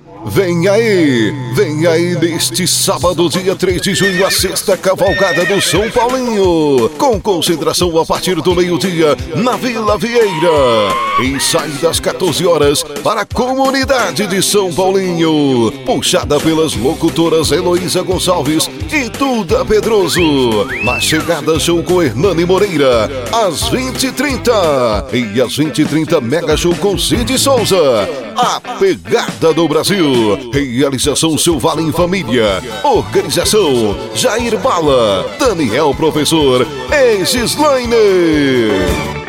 Vem aí neste sábado, dia 3 de junho, a sexta cavalgada do São Paulinho, com concentração a partir do meio-dia na Vila Vieira, e sai das 14 horas para a comunidade de São Paulinho, puxada pelas locutoras Heloísa Gonçalves e Duda Pedroso. Na chegada, show com Hernani Moreira, às 20h30, e às 20h30, mega show com Cid Souza, a pegada do Brasil. Realização Seu Vale em Família. Organização Jair Bala, Daniel Professor e Gislaine.